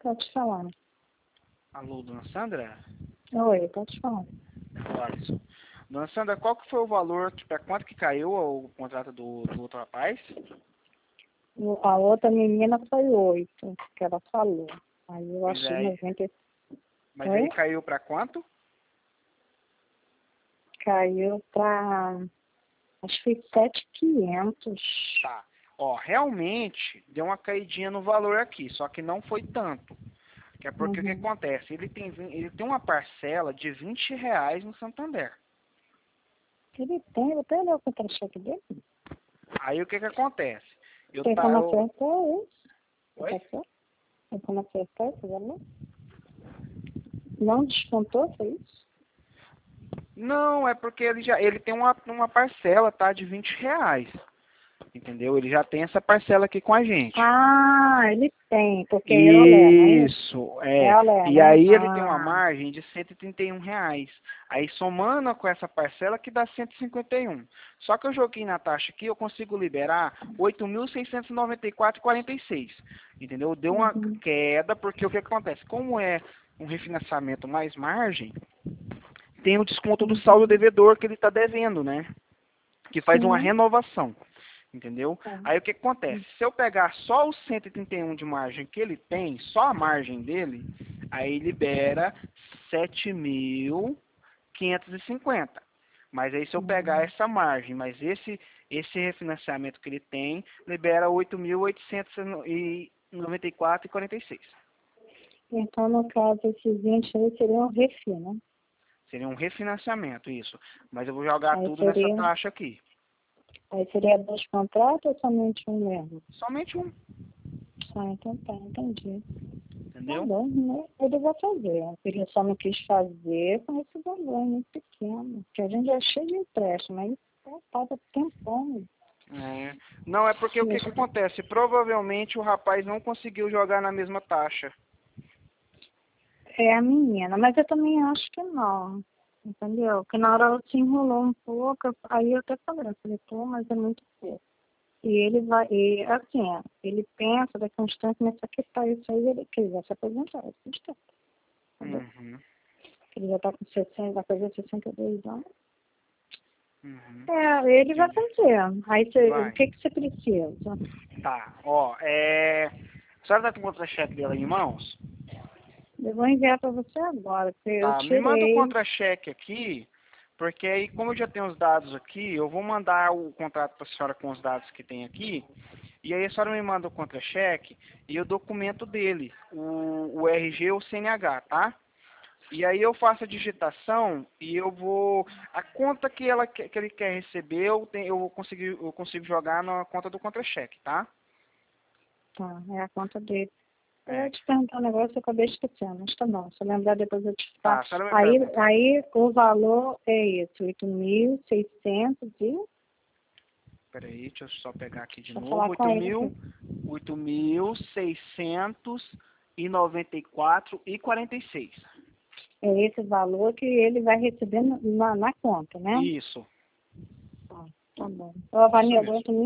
Pode falar. Alô, dona Sandra? Oi, pode falar. Alisson. Dona Sandra, qual que foi o valor, para quanto que caiu o contrato do outro rapaz? A outra menina foi 8, que ela falou. Aí eu Mas achei aí, 90. mas Oi? aí caiu para quanto? Caiu pra. Acho que foi 7.500. Tá. Ó, realmente deu uma caidinha no valor aqui, só que não foi tanto. Que é porque o que Uhum. acontece? Ele tem uma parcela de R$ 20 no Santander. Ele tem, eu até olhei o contra-cheque dele. Aí o que que acontece? Tem como acertar isso? Oi? Tá certo? Tem como acertar esse valor? Não descontou, foi isso? Não, é porque ele tem uma parcela, tá, de R$ 20. Entendeu? Ele já tem essa parcela aqui com a gente. Ah, ele tem, porque é olé, não é isso? Isso, É olé, E né? aí ele tem uma Ah, margem de R$ 131. Aí somando com essa parcela que dá 151. Só que eu joguei na taxa aqui, eu consigo liberar 8.694,46. Entendeu? Deu uma uhum, queda, porque o que acontece? Como é um refinanciamento mais margem, tem o desconto do saldo uhum. devedor que ele está devendo, né? Que faz uma Sim, renovação. Entendeu? tá. Aí o que acontece? Se eu pegar só os 131 de margem que ele tem, só a margem dele, aí libera 7.550. Mas aí se eu pegar Uhum. essa margem, mas esse refinanciamento que ele tem, libera 8.894,46. Então, no caso, esses 20 aí seriam refil, né? Seria um refinanciamento, isso. Mas eu vou jogar Aí tudo nessa seria, taxa aqui. aí seria 2 contratos ou somente um mesmo? Somente um, Ah, então tá, entendi. Tá entendeu? bom, né? Ele vai fazer. Ele só não quis fazer com esse valor muito pequeno. Porque a gente é cheio de empréstimo, aí paga tempão. É. Não, é porque o que que Isso acontece? Provavelmente o rapaz não conseguiu jogar na mesma taxa. é a menina, mas eu também acho que não. Entendeu? Porque na hora ela se enrolou um pouco, aí eu até falei, pô, mas é muito pouco. E ele vai, e, assim, ele pensa daqui a uns tempos começar a quitar isso aí, que ele vai se aposentar, daqui a uns tempos, entendeu? Uhum, Ele já está com 60, vai fazer 62 anos. uhum, É, ele vai entendi. fazer. Aí o Vai. que que você precisa? Tá, ó, a senhora tá com o contra-cheque dela em mãos? Eu vou enviar para você agora, porque eu Tá, me manda o tirei. contra-cheque aqui, porque aí como eu já tenho os dados aqui, eu vou mandar o contrato pra senhora com os dados que tem aqui, e aí a senhora me manda o contra-cheque e o documento dele, o RG ou o CNH, tá? E aí eu faço a digitação e eu vou. A conta que ele quer receber, eu consigo jogar na conta do contra-cheque, tá? Tá, é a conta dele. Eu ia É. te perguntar um negócio, eu acabei esquecendo, mas tá bom. Se eu lembrar depois eu te falo. Tá, a senhora me Aí, pergunta. aí o valor é esse, 8.600 e... Peraí, deixa eu só pegar aqui de Deixa eu novo. falar com ele aqui. 8.694,46. É esse valor que ele vai receber na conta, né? Isso, Tá, tá bom. Ô, isso Vanilda, mesmo.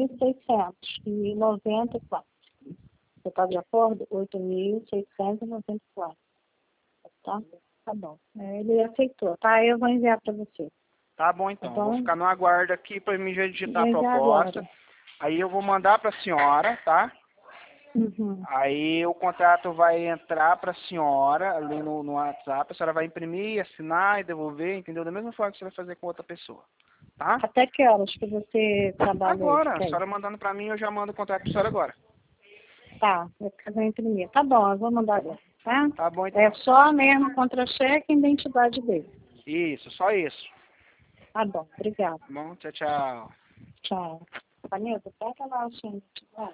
8.694. Você está de acordo? 8.694, tá? Tá bom. Ele aceitou, tá? Eu vou enviar para você, Tá bom tá então. Eu vou bom? ficar no aguardo aqui para mim já Vou digitar a enviar proposta. agora. Aí eu vou mandar para a senhora, tá? Uhum. Aí o contrato vai entrar para a senhora ali no WhatsApp, a senhora vai imprimir, assinar e devolver, entendeu? Da mesma forma que você vai fazer com outra pessoa, tá? Até que horas que você trabalha hoje, Agora, a Kay? senhora mandando para mim, eu já mando o contrato para a senhora agora. Tá, eu vou imprimir. Tá bom, eu vou mandar Tá bom? agora, tá? Tá bom É então. só mesmo contra-cheque e identidade dele. Isso, só isso. Tá bom, obrigada. Tá bom? Tchau, tchau. Tchau. Vanilda, pega lá o seu.